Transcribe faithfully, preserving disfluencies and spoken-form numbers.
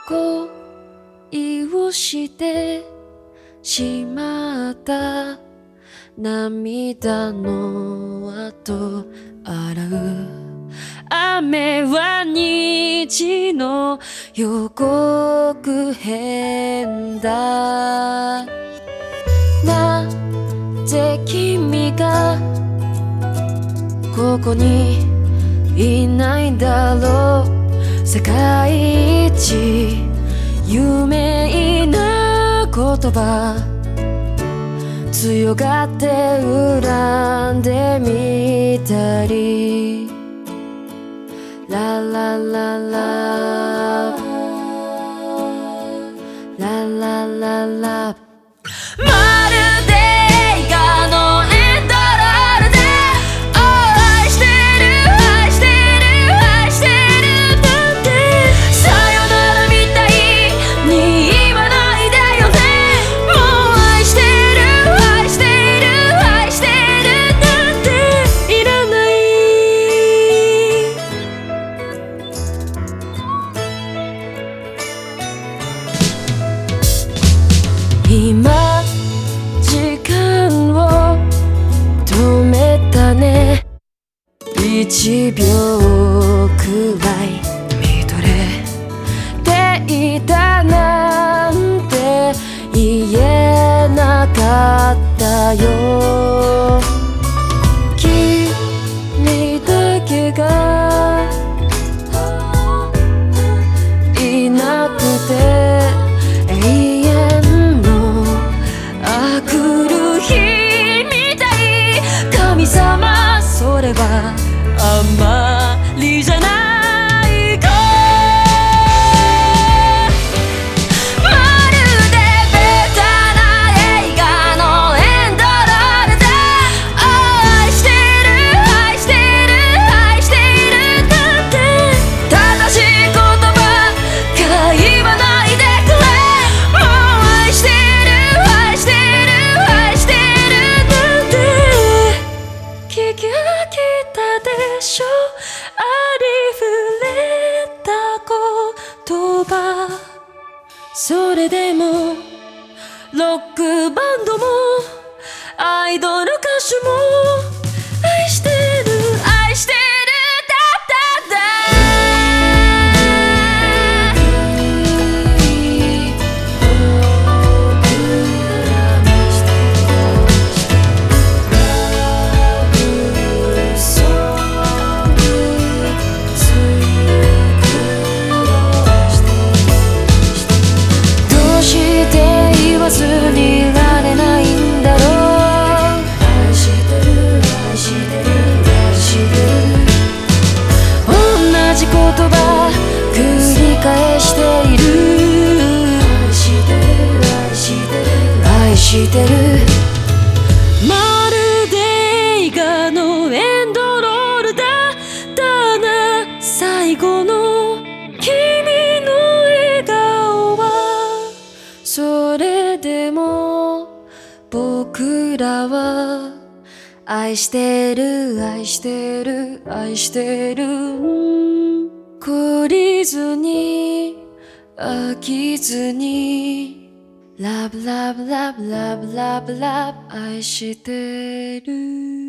恋をしてしまった涙の後洗う雨は虹の予告編だ。なぜ君がここにいないんだろう。世界一有名な言葉強がって恨んでみたりララララララララまるで映画のエンドロールで愛してる愛してる愛してるなんてさよならみたいに言わないでよね。もう愛してる愛してる愛してるなんていらない。今時間を止めたね。一秒くらい見とれていたなんて言えなかったよ。君だけがいなくて永遠のあくる日みたい。神様それはあまりじゃないか。まるでベタな映画のエンドロールで愛してる愛してる愛してるなんて正しい言葉が言わないでくれ。もう愛してる愛してる愛してるなんて聞き飽きたでしょ。ありふれた言葉それでもロックバンドもアイドル歌手も愛してる愛してるだだだどうして言わずにいられないんだろう。愛してる愛してる愛してる同じ言葉繰り返している。愛してる愛してる愛してるまるで映画のエンドロールだったな。最後の君の笑顔はそれでも僕らは愛してる愛してる愛してる懲りずに飽きずにラブラブラブラブラブラブ愛してる。